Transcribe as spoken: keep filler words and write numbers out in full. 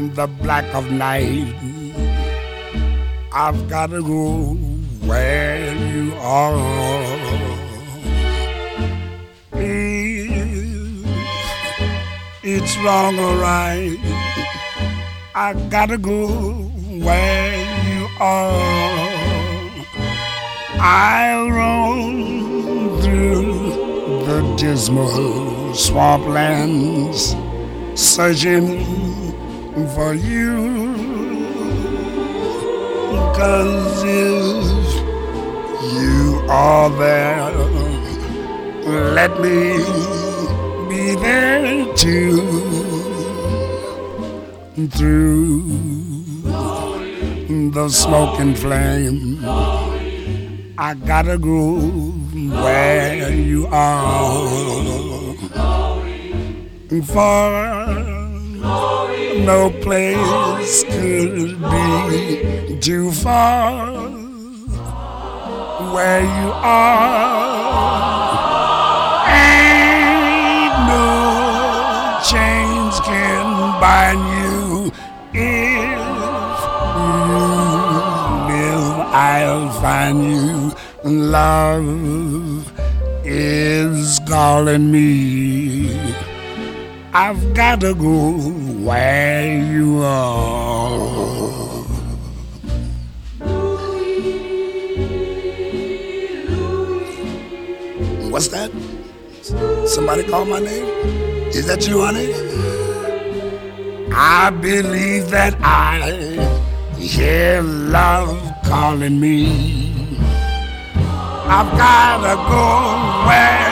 the black of night. I've got to go where you are. If it's wrong or right, I gotta go where you are. I'll roam through the dismal swamplands, searching for you. 'Cause if you are there, let me be there too. Through the smoke and flame, I gotta go where you are. For no place could be too far. Where you are, ain't no chains can bind you. If you live, I'll find you. Love is calling me. I've got to go where you are. What's that? Somebody call my name? Is that you, honey? I believe that I hear love calling me. I've gotta go where